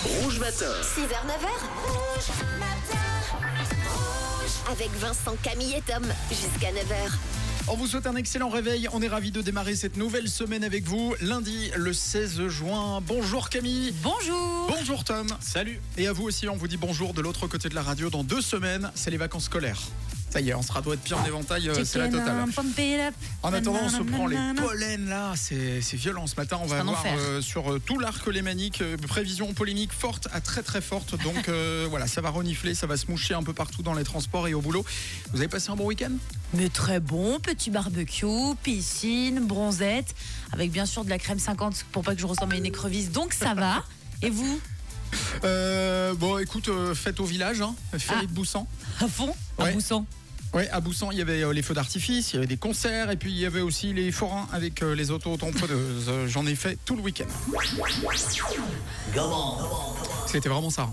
Rouge Matin. 6h-9h. Rouge Matin. Rouge. Avec Vincent, Camille et Tom. Jusqu'à 9h. On vous souhaite un excellent réveil. On est ravis de démarrer cette nouvelle semaine avec vous. Lundi, le 16 juin. Bonjour Camille. Bonjour. Bonjour Tom. Salut. Et à vous aussi, on vous dit bonjour de l'autre côté de la radio. Dans 2 semaines, c'est les vacances scolaires. Ça y est, on sera doit être pire en éventail, c'est la totale. En attendant, on se prend les pollens là, c'est violent. Ce matin, on va avoir sur tout l'arc lémanique, prévision polémique forte à très très forte. Donc voilà, ça va renifler, ça va se moucher un peu partout dans les transports et au boulot. Vous avez passé un bon week-end ? Mais très bon, petit barbecue, piscine, bronzette, avec bien sûr de la crème 50 pour pas que je ressemble à une écrevisse, donc ça va. Et vous ? Bon, écoute, fête au village, Ferry de Boussan. À fond, à Boussan. Ouais, à Boussan, il y avait les feux d'artifice, il y avait des concerts, et puis il y avait aussi les forains avec les auto-tamponneuses. J'en ai fait tout le week-end. C'était vraiment ça.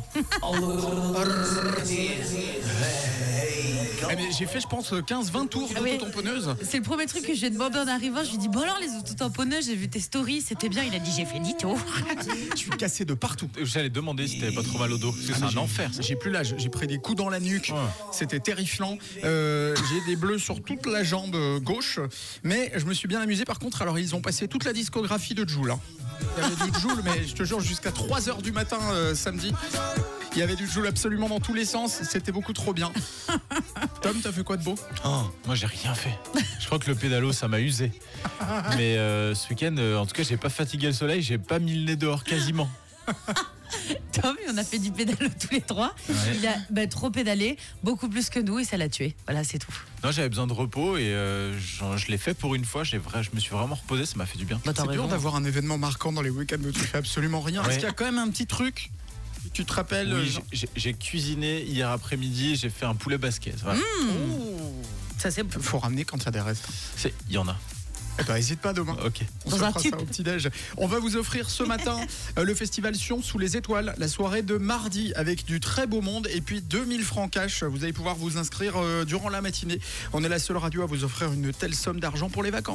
Mais j'ai fait, je pense, 15-20 tours d'auto-tamponneuse. C'est le premier truc que j'ai demandé en arrivant. Je lui ai dit, bon alors les auto-tamponneuses, j'ai vu tes stories, c'était bien. Il a dit, j'ai fait 10 tours. Je suis cassé de partout. J'allais demander si t'avais pas trop mal au dos. Parce que c'est un enfer. J'ai plus l'âge. J'ai pris des coups dans la nuque. Ouais. C'était terrifiant. J'ai des bleus sur toute la jambe gauche. Mais je me suis bien amusé. Par contre, alors ils ont passé toute la discographie de Jul. Il y avait du Jul, mais je te jure, jusqu'à 3h du matin samedi. Il y avait du Jul absolument dans tous les sens. C'était beaucoup trop bien. Tom, t'as fait quoi de beau ? Moi, j'ai rien fait. Je crois que le pédalo, ça m'a usé. Mais ce week-end, en tout cas, j'ai pas fatigué le soleil. J'ai pas mis le nez dehors quasiment. Tom, on a fait du pédalo tous les trois. Ouais. Il a trop pédalé, beaucoup plus que nous, et ça l'a tué. Voilà, c'est tout. Non, j'avais besoin de repos et je l'ai fait pour une fois. Je me suis vraiment reposé, ça m'a fait du bien. C'est dur d'avoir un événement marquant dans les week-ends où tu fais absolument rien. Parce qu'il y a quand même un petit truc. Tu te rappelles ? Oui, j'ai cuisiné hier après-midi. J'ai fait un poulet basket. Voilà. Ça c'est. Faut ramener quand il y a des restes. Il y en a. Eh ben, n'hésite pas demain. Ok. On se fera ça au petit-déj. On va vous offrir ce matin le festival Sion sous les étoiles, la soirée de mardi avec du très beau monde et puis 2000 francs cash. Vous allez pouvoir vous inscrire durant la matinée. On est la seule radio à vous offrir une telle somme d'argent pour les vacances.